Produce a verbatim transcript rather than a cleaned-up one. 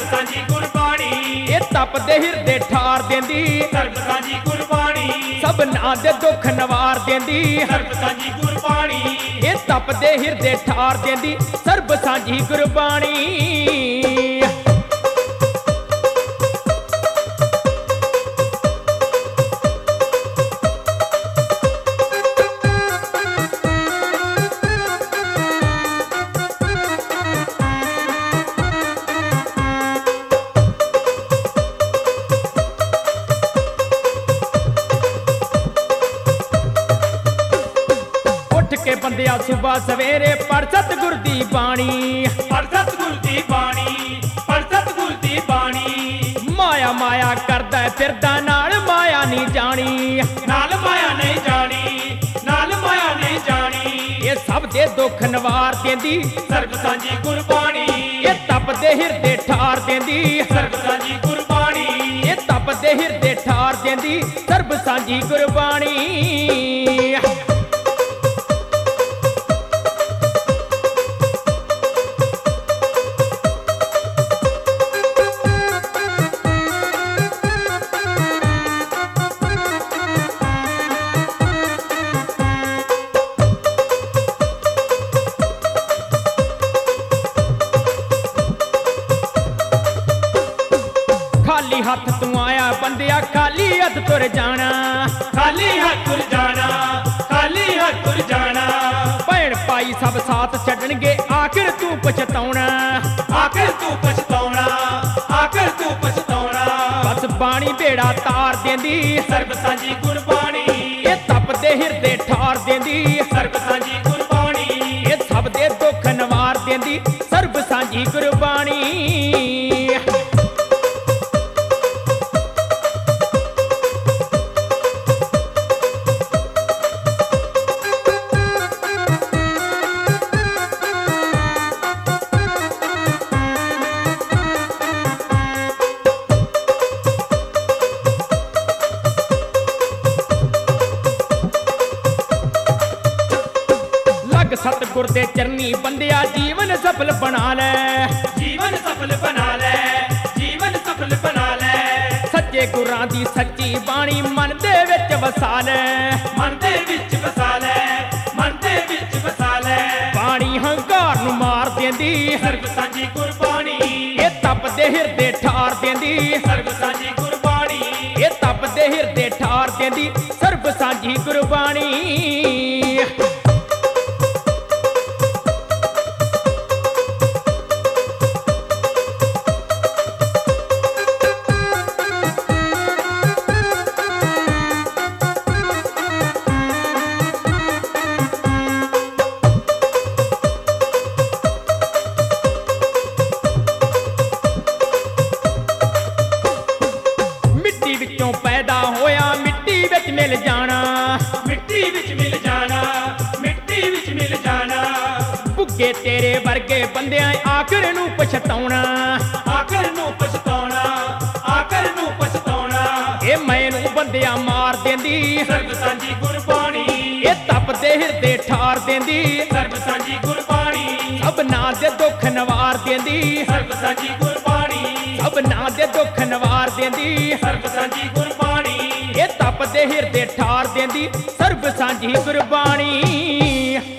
ਸਾਂਝੀ ਗੁਰਬਾਣੀ ਇਹ ਤਪਦੇ ਹਿਰਦੇ ਠਾਰ ਦੇਂਦੀ ਸਰਬ ਸਾਂਝੀ ਗੁਰਬਾਣੀ ਸਭਨਾਂ ਦੇ ਦੁੱਖ ਨਵਾਰ ਦੇਂਦੀ ਸਰਬ ਸਾਂਝੀ ਗੁਰਬਾਣੀ ਇਹ ਤਪਦੇ ਹਿਰਦੇ ਠਾਰ ਦੇਂਦੀ ਸਰਬ ਸਾਂਝੀ ਗੁਰਬਾਣੀ के बंदिया सुबह सवेरे पढ़ सतगुर दी बाणी पढ़ सतगुर दी बाणी पढ़ सतगुर दी बाणी माया माया करदा फिरदा नाल माया नहीं जानी नाल माया नहीं जानी नाल माया नहीं जानी ये सब दे दुख नवार देंदी सर्ब सांझी गुरबाणी ये तपदे हिरदे ठार देंदी सर्ब सांझी गुरबाणी ये तपदे हिरदे ठार देंदी सर्ब सांझी गुरबाणी खाली हाथ तू आया बंदिया खाली हथ तुर जाना खाली हाथ तुर जाना खाली हाथ तुर जाना भैन भाई सब साथ छड्डणगे आखिर तू पछताउणा आखिर तू पछताउणा आखिर तू पछताउणा बस बाणी बेड़ा तार देंदी सर्ब सांझी गुरबाणी ये तपदे हिरदे ठार देंदी सर्ब सांझी गुरबाणी ये सब दे दुख नवार देंदी सर्ब सांझी गुरबाणी सतगुर दे चरनी बंदिया जीवन सफल बना ले जीवन सफल बना ले जीवन सफल बना ले सच्चे गुरां दी सच्ची बाणी मन दे विच वसा ले मन दे विच वसा ले मन दे विच वसा ले बाणी हंकार नूं मार देंदी सर्ब सांझी गुरबाणी ये तपदे हिरदे ठार देंदी सर्ब सांझी गुरबाणी ये तपदे हिरदे ठार देंदी सर्ब सांझी गुरबाणी विचों पैदा होया मिट्टी विच मिल जाना मिट्टी विच मिल जाना मिट्टी विच मिल जाना भुगे तेरे वर्गे बंदियां आखिर नूं पछताउणा आखिर नूं पछताउणा आखिर नूं पछताउणा ए मैनूं बंदियां मार देंदी सर्ब सांझी गुरबाणी ए तपदे हिरदे ठार देंदी सर्ब सांझी गुरबाणी सबना दे दुख नवार देंदी सर्ब सांझी गुरबाणी सबना दे दुख नवार देंदी सर्ब सांझी गुरबाणी ये तपदे हिरदे ठार देंदी सर्ब सांझी गुरबाणी।